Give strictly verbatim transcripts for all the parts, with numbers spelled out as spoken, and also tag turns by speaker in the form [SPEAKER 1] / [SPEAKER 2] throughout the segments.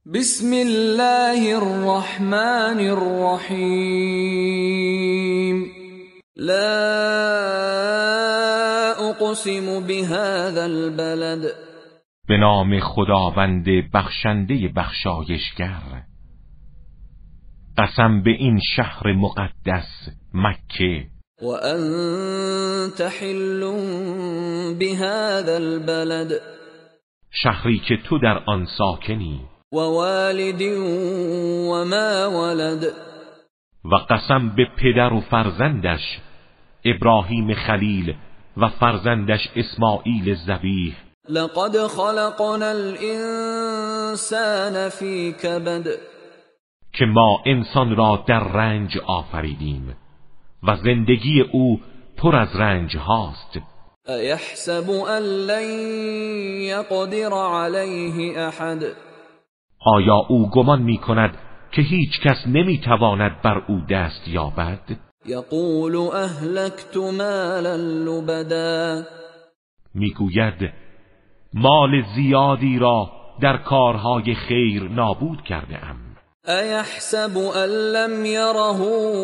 [SPEAKER 1] بسم الله الرحمن الرحیم لا اقسم بهذا البلد،
[SPEAKER 2] به نام خداوند بخشنده بخشایشگر. قسم به این شهر مقدس مکه.
[SPEAKER 1] و انت حل بهذا البلد،
[SPEAKER 2] شهری که تو در آن ساکنی.
[SPEAKER 1] و والد و ما ولد،
[SPEAKER 2] و قسم به پدر و فرزندش ابراهیم خلیل و فرزندش اسماعیل ذبیح.
[SPEAKER 1] لقد خلقنا الانسان فی کبد،
[SPEAKER 2] که ما انسان را در رنج آفریدیم و زندگی او پر از رنج هاست.
[SPEAKER 1] ایحسب ان لن یقدر علیه احد،
[SPEAKER 2] آیا او گمان می کند که هیچ کس نمی تواند بر او دست یابد؟
[SPEAKER 1] یقول اهلکت مالا لبدا،
[SPEAKER 2] میگوید مال زیادی را در کارهای خیر نابود کرده ام.
[SPEAKER 1] ایحسب ان لم یره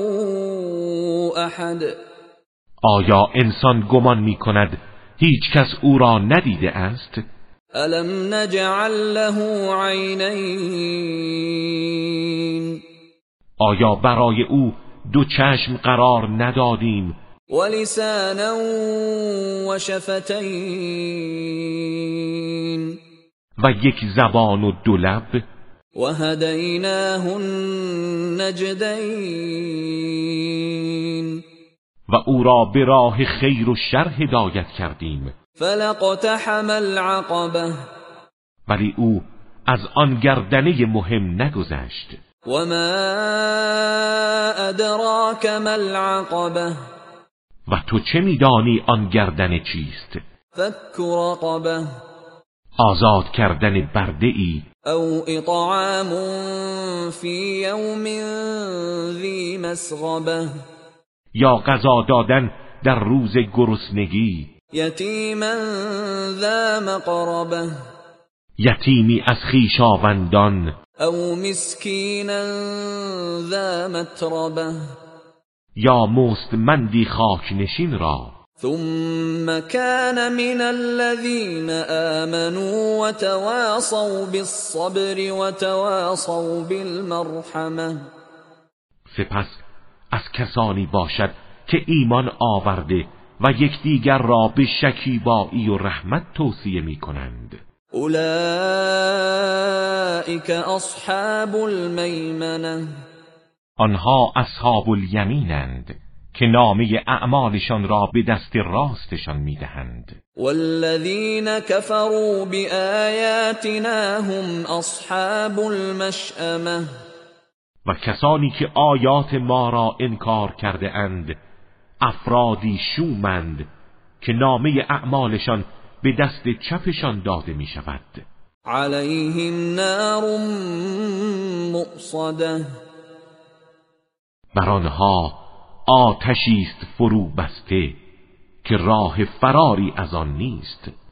[SPEAKER 1] احد،
[SPEAKER 2] آیا انسان گمان می کند هیچ کس او را ندیده است؟
[SPEAKER 1] الم نجعل له عینین،
[SPEAKER 2] آیا برای او دو چشم قرار ندادیم؟
[SPEAKER 1] و لسانا و شفتین،
[SPEAKER 2] و یک زبان و دو لب.
[SPEAKER 1] و هدیناه النجدین،
[SPEAKER 2] و او را به راه خیر و شر هدایت کردیم.
[SPEAKER 1] فلقتحم العقبه،
[SPEAKER 2] ولی او از آن گردنه مهم نگذشت.
[SPEAKER 1] و ما ادراک ما العقبه،
[SPEAKER 2] و تو چه میدانی آن گردنه چیست؟
[SPEAKER 1] فک رقبه،
[SPEAKER 2] آزاد کردن برده ای،
[SPEAKER 1] او اطعام فی یوم ذی مسغبه،
[SPEAKER 2] یا غذا دادن در روز گرسنگی.
[SPEAKER 1] یتیما ذا مقربه،
[SPEAKER 2] یتیمی از خویشاوندان.
[SPEAKER 1] او مسکینا ذا متربه،
[SPEAKER 2] یا مستمندی خاکنشین را.
[SPEAKER 1] ثم كان من الذين آمنوا وتواصوا بالصبر وتواصوا بالمرحمة،
[SPEAKER 2] سپس از کسانی باشد که ایمان آورده و یکدیگر را به شکیبایی و رحمت توصیه می کنند.
[SPEAKER 1] اولئک اصحاب المیمنه،
[SPEAKER 2] آنها اصحاب الیمینند که نامه اعمالشان را به دست راستشان میدهند.
[SPEAKER 1] والذین کفروا بآیاتنا هم اصحاب المشأمه،
[SPEAKER 2] و کسانی که آیات ما را انکار کرده اند افرادی شومند که نامه اعمالشان به دست چپشان داده می شود.
[SPEAKER 1] علیهم نار مؤصده،
[SPEAKER 2] بر آنها آتشی است فرو بسته که راه فراری از آن نیست.